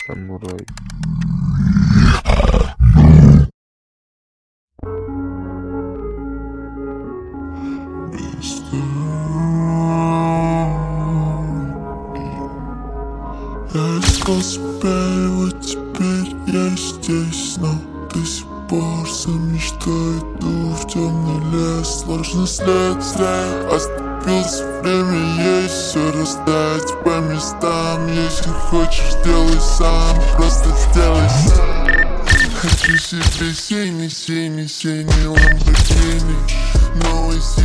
Самурай. Я искал себя, и вот теперь я здесь, но до сих пор сам мечтаю, иду в темный лес. Сложный след, зря оступился, время есть, все расставить по местам. Если хочешь, делай сам, просто сделай сам. Хочу себе синий Lamborghini, новый